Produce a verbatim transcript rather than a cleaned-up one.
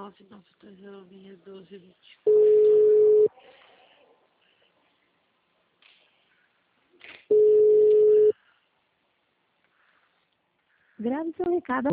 nove nove dois zero seis doze vinte e quatro. Grave seu recado.